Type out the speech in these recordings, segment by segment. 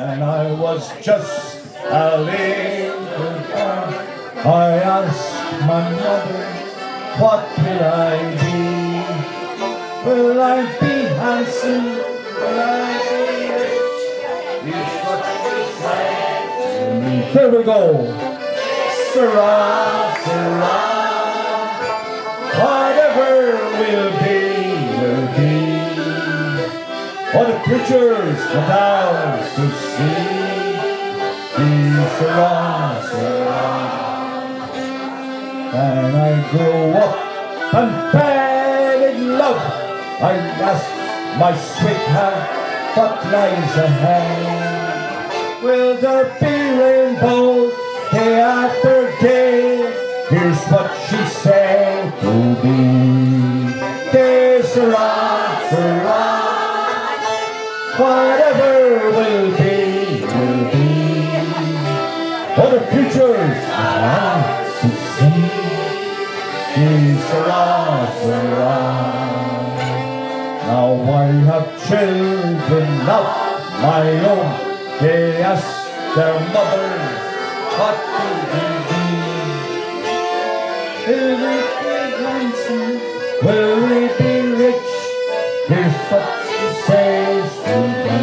when I was just a little boy, I asked my mother, what will I be? Will I be handsome? Will I be rich? Is what she said to me. Here we go. Sirrah, sirrah, whatever will be, will be. What the preachers went out to see. Sirrah, sirrah. And I grew up and fell in love. I asked my sweetheart, what lies ahead? Will there be rainbows day after day? Here's what she said to me. Sirrah, sirrah, whatever will be, will be. For the future's ours to see. Sirrah, sirrah. Now I have children of my own. They ask their mothers, what will they be? Will we be handsome? Will we be rich? Here's what she says to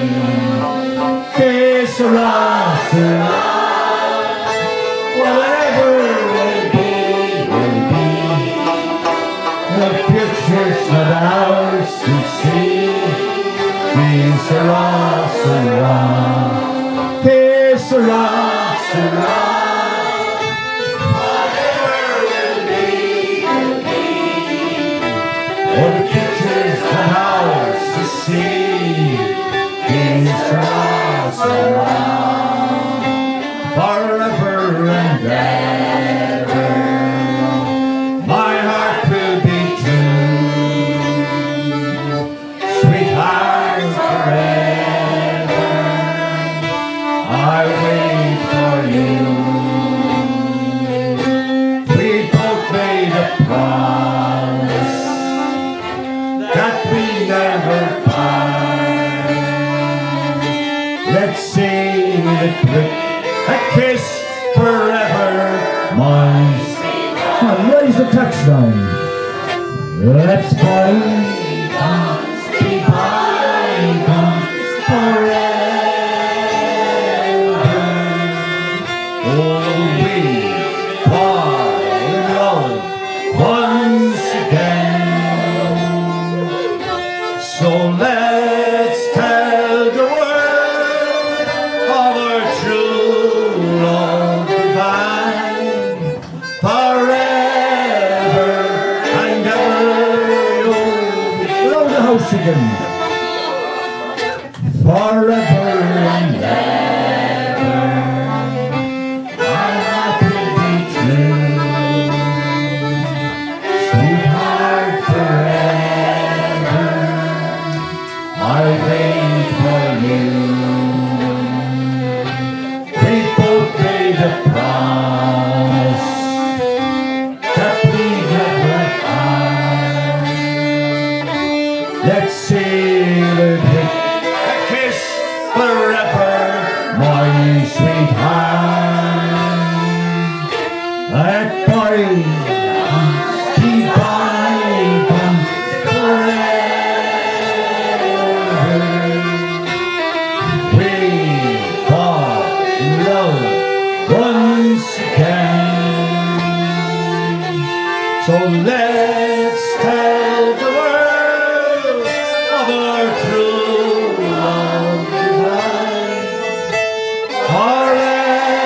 me. Sirrah, sirrah, whatever will be, will be. The future's not ours to see. Sirrah, sirrah, sirrah, sirrah. For the future's not ours to see. Sirrah, sirrah, forever and ever. My heart will be true, sweetheart, forever. I wait for you. We both made a promise that we never part. Let's seal it with a kiss forever, my sweet. Come on, raise the touchdown. Let's bygones be bygones forever. Oh, we fall in love once again. So let's tell the world of our true love divine, forever and ever. Blow the house again. Forever and ever, our heart will be true, sweetheart, forever. I wait for you. We both made a promise that we never part. Let's seal it with a kiss forever, my sweetheart. Let bygones be bygones forever. We fall in love once again. So let's tell the world of our true love divine, forever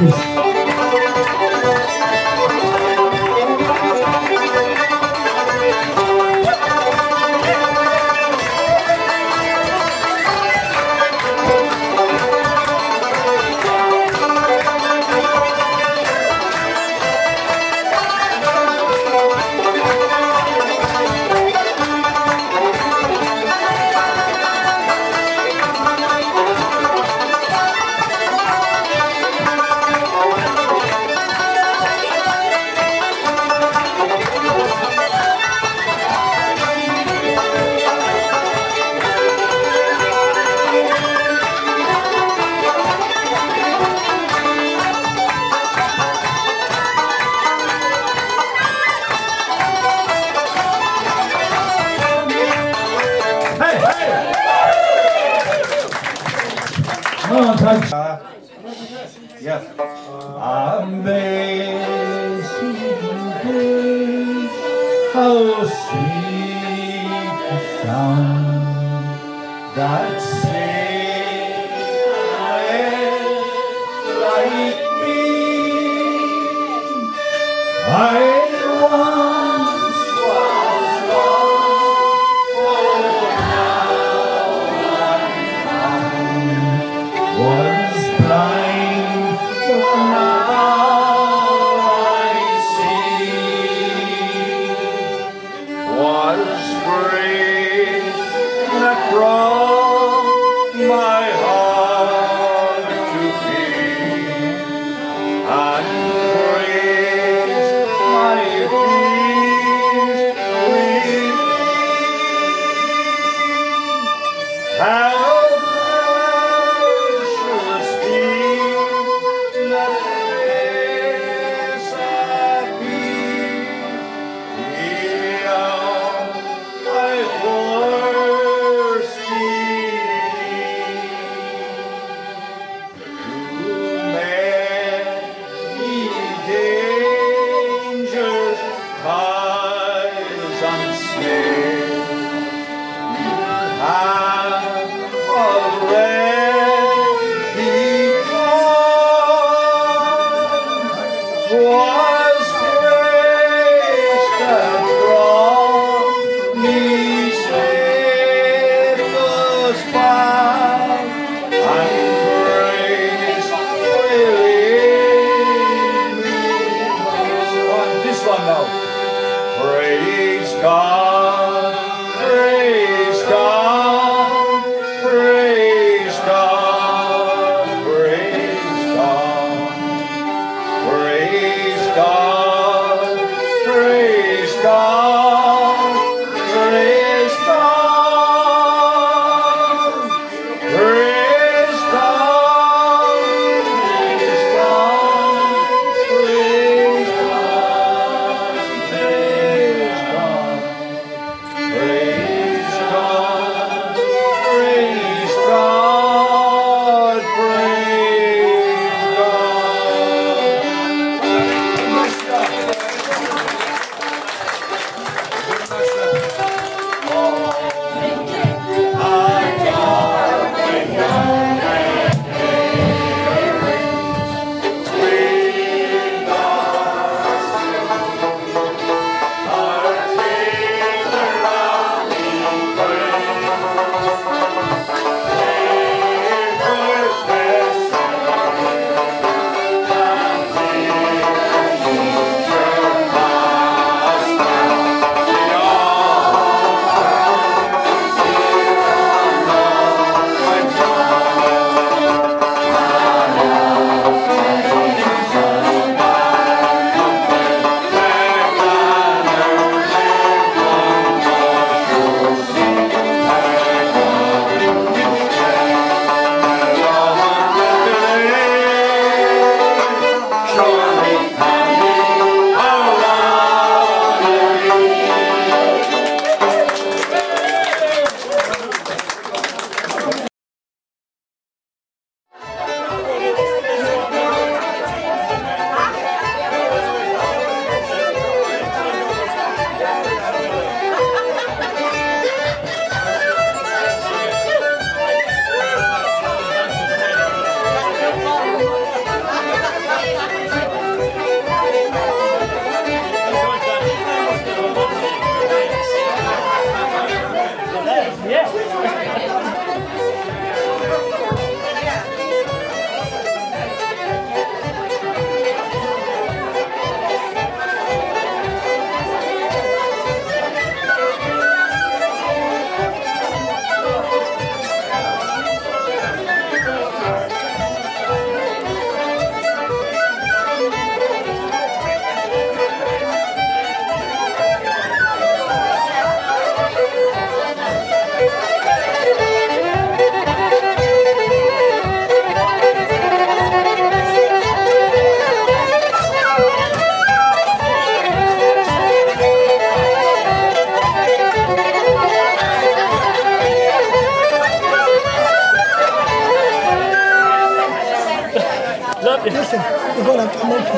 Yes. Amazing grace, how sweet the sound that saved a wretch like me. I once was lost, oh now I'm found. Was blind, but now I see. Was grace that brought my heart to peace, and grace my peace with me. How precious deep that grace appears, beyond my thirsty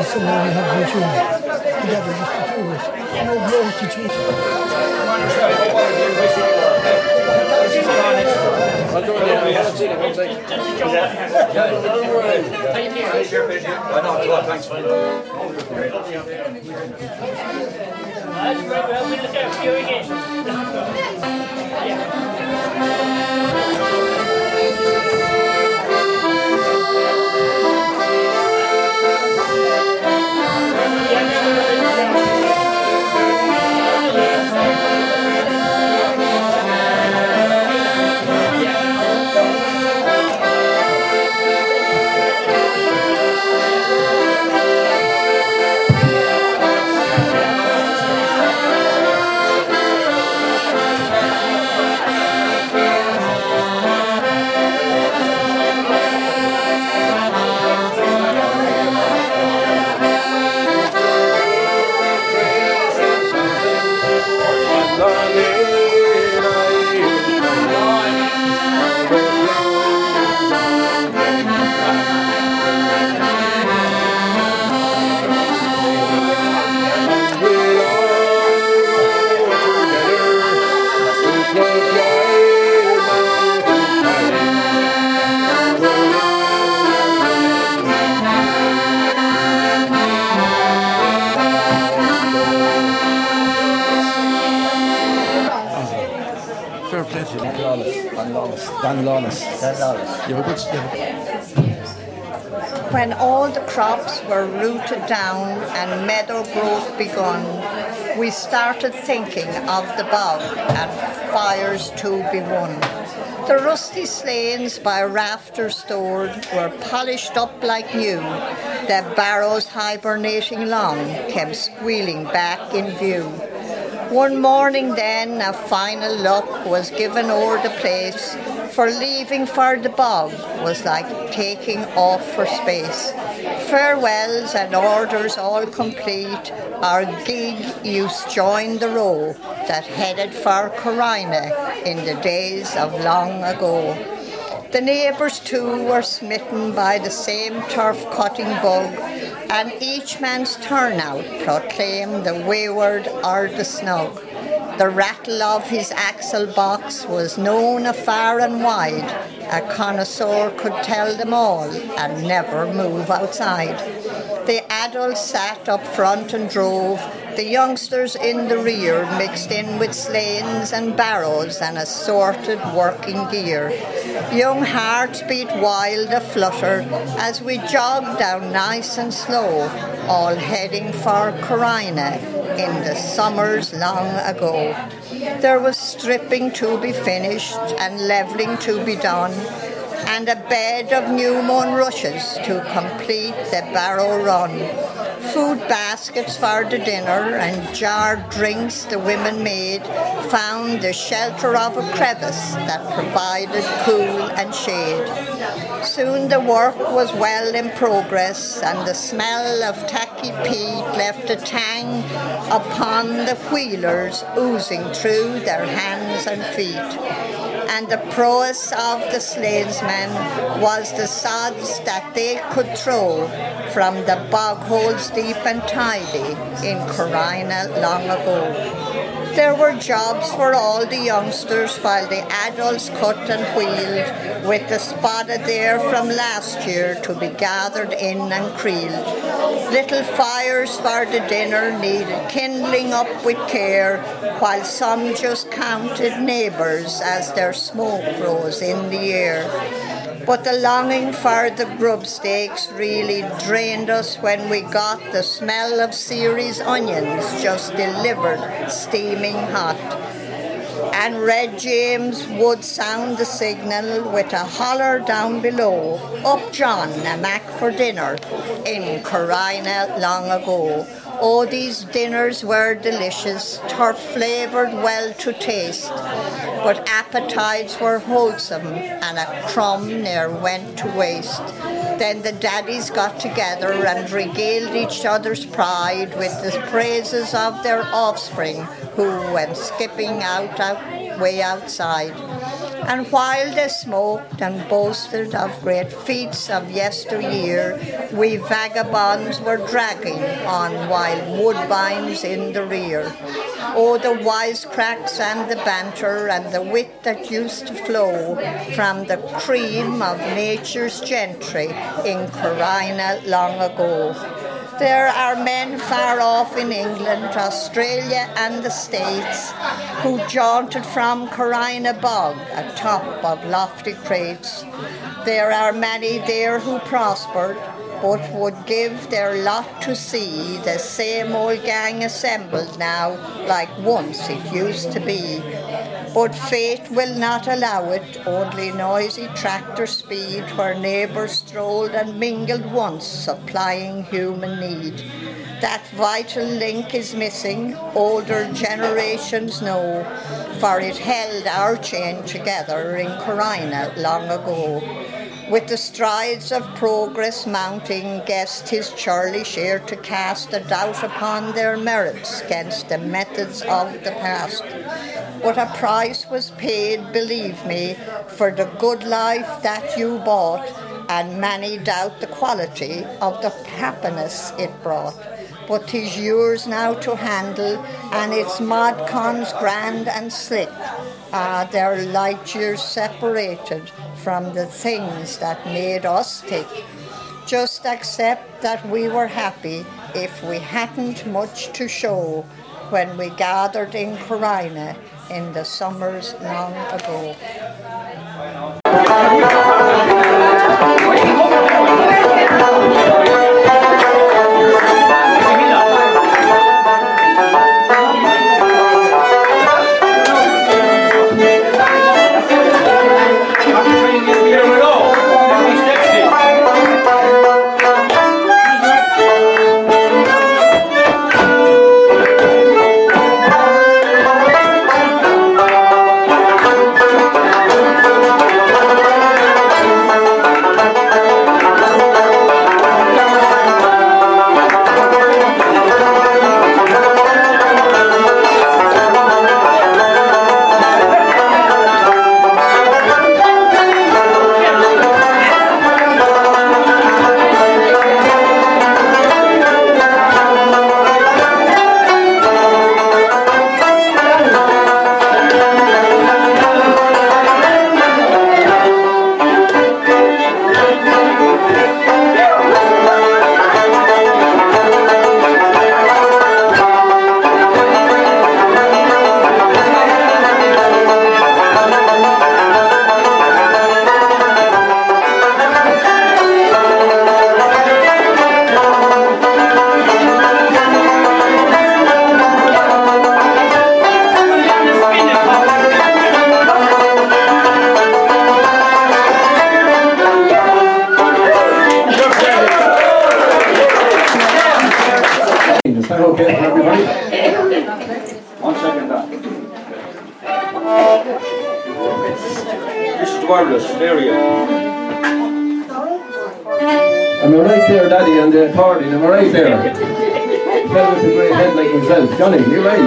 us, and then we have Virgin together, just the two of us. No glory to Jesus. Dan Lawless. When all the crops were rooted down and meadow growth begun, we started thinking of the bog and fires to be won. The rusty slains by rafters stored were polished up like new. The barrows hibernating long came squealing back in view. One morning then a final look was given o'er the place, for leaving for the bog was like taking off for space. Farewells and orders all complete, our gig youths joined the row that headed for Corina in the days of long ago. The neighbours too were smitten by the same turf-cutting bug, and each man's turnout proclaimed the wayward or the snug. The rattle of his axle box was known afar and wide. A connoisseur could tell them all and never move outside. The adults sat up front and drove, the youngsters in the rear mixed in with slains and barrows and assorted working gear. Young hearts beat wild a-flutter as we jogged down nice and slow, all heading for Corina in the summers long ago. There was stripping to be finished and levelling to be done, and a bed of new-mown rushes to complete the barrow run. Food baskets for the dinner and jarred drinks the women made found the shelter of a crevice that provided cool and shade. Soon the work was well in progress, and the smell of tacky peat left a tang upon the wheelers oozing through their hands and feet. And the prowess of the sladesmen was the sods that they could throw from the bog holes deep and tidy in Corina long ago. There were jobs for all the youngsters while the adults cut and wheeled, with the spotted there from last year to be gathered in and creeled. Little fires for the dinner needed kindling up with care, while some just counted neighbours as their smoke rose in the air. But the longing for the grub steaks really drained us when we got the smell of Ceres onions just delivered steaming hot. And Red James would sound the signal with a holler down below, "Up John, a mac for dinner," in Corina long ago. Oh, these dinners were delicious, turf-flavoured well to taste, but appetites were wholesome, and a crumb ne'er went to waste. Then the daddies got together and regaled each other's pride with the praises of their offspring, who went skipping out way outside. And while they smoked and boasted of great feats of yesteryear, we vagabonds were dragging on wild woodbines in the rear. Oh, the wisecracks and the banter and the wit that used to flow from the cream of nature's gentry in Corina long ago. There are men far off in England, Australia and the States who jaunted from Corina Bog atop of lofty crates. There are many there who prospered, but would give their lot to see the same old gang assembled now like once it used to be. But fate will not allow it, only noisy tractor speed where neighbours strolled and mingled once, supplying human need. That vital link is missing, older generations know, for it held our chain together in Corina long ago. With the strides of progress mounting, guessed his churlish ear to cast a doubt upon their merits against the methods of the past. But a price was paid, believe me, for the good life that you bought, and many doubt the quality of the happiness it brought. But 'tis yours now to handle, and its mod cons grand and slick. They're light years separated from the things that made us tick. Just accept that we were happy if we hadn't much to show when we gathered in Corina in the summers long ago. Okay, everybody? 1 second. This is wireless stereo. Am I right there, Daddy, on the accordion? Am I right there? Fell with a great head like himself. Johnny, you're right.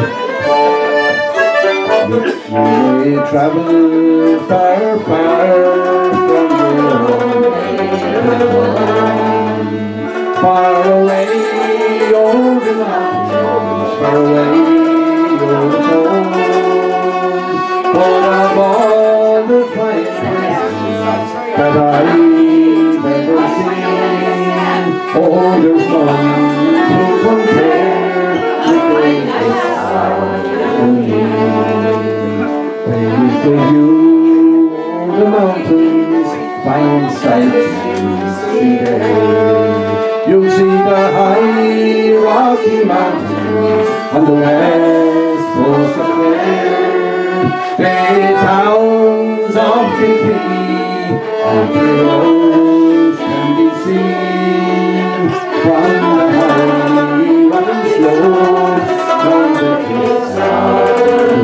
You may travel far, far from your home. Far away over the mountains, far away over the coast. But of all the fine places that I've ever seen, oh, there's none to compare with greatness of me. Praise the view over the mountains, fine sights to see there. You see the high Rocky Mountains on the west coast of Clare, the towns of Kilkenny, on the roads can be seen from the high Rocky slopes on the cliffs of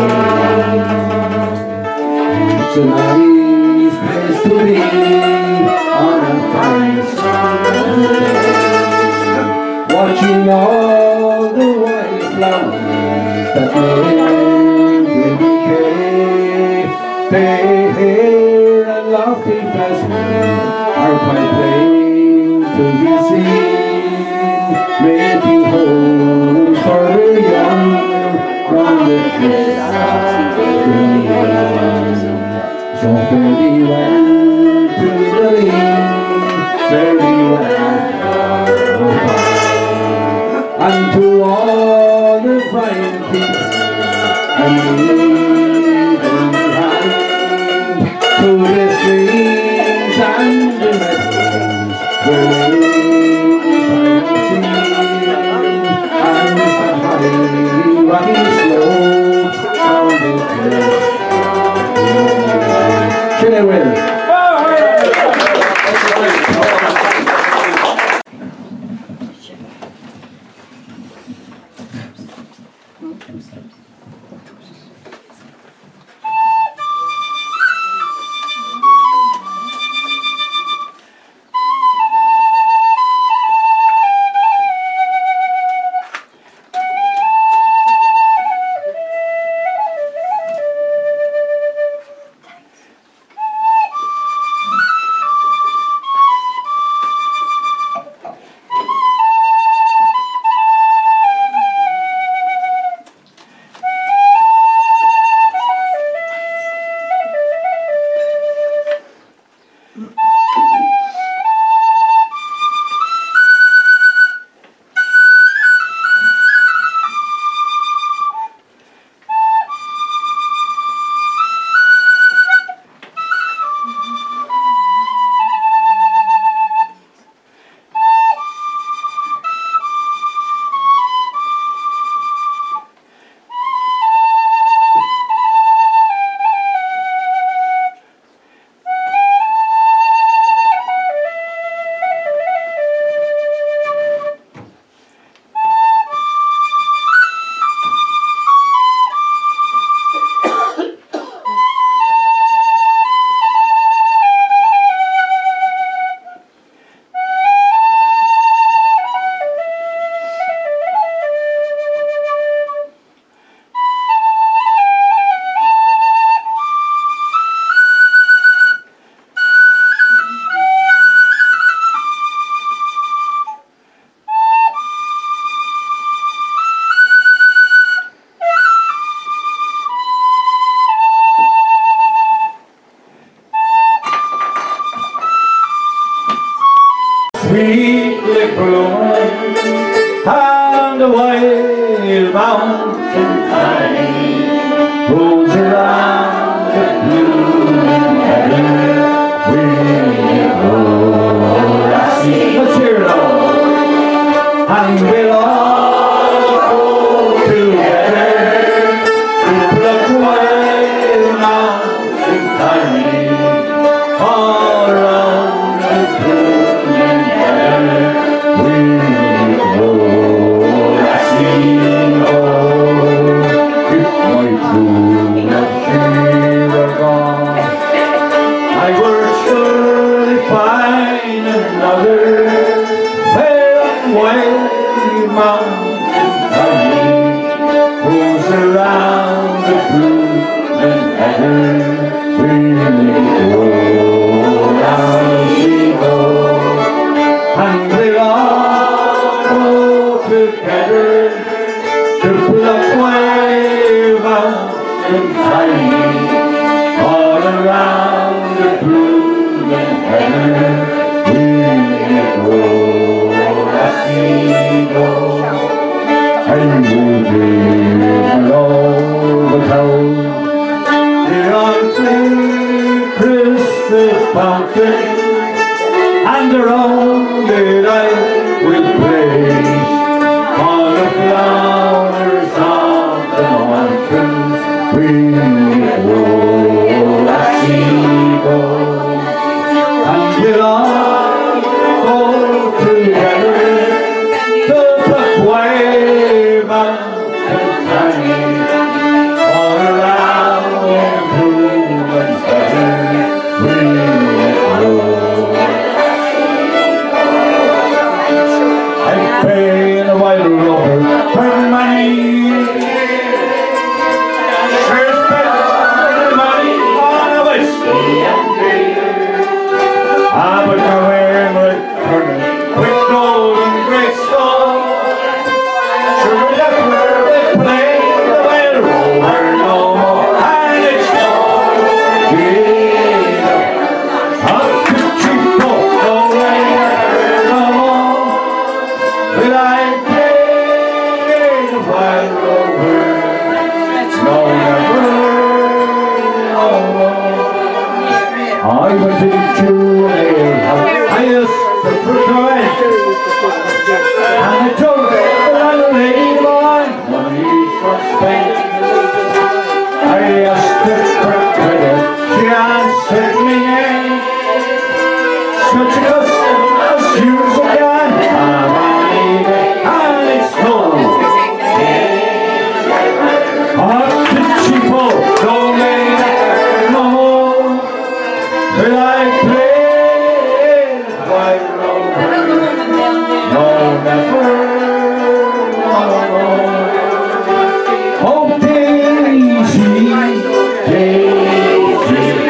Clare. It's a nice place to be on a fine summer day, watching all the white flowers that never decay. They lofty festival, our pipe plain to be seen. May it be whole for the young, from the cliffs to the land. So fare thee well to the lean, fare thee well, and to all the fine people, and even hand to the streams and the meadows where they find and the high rocky slopes of the cliffs. Should I will? Sweetly blowing and the wild mountain tide rolls around the blue heaven. We go, I see. Let's hear it all. And we'll all go together to pluck wild mountain tide all around the blue. And around it I will play on the flowers of the mountains. We go, I see go, and we'll all go together to pluck wild mountain thyme all around the moon's heaven. We paying a white rover for money. Sure spent I went into an alehouse. I asked the fruit and I told the landlady boy money for spent. I asked her for credit, she answered me nay. Such a custom as usual can have any day, and it's no. Up to cheapo, don't make that no more. Will I play white rover? No, never, no. Oh, Daisy, Daisy,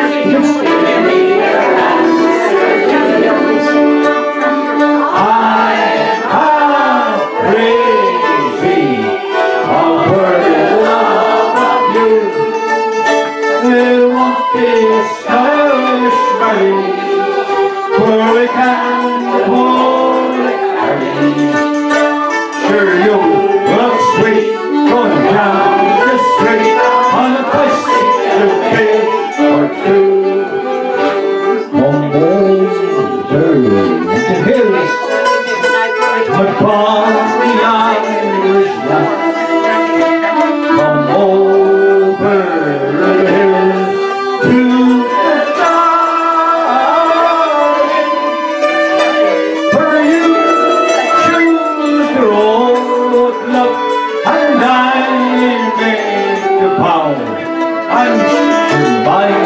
I am crazy over the love of you. It won't be a stylish marriage, for we can afford it. Sure, you look sweet going down the street on a bicycle pay or two. Come over the hills, upon the Irish land. Come over the hills to the darling, for you choose the road, love, and I make the pound. I'm by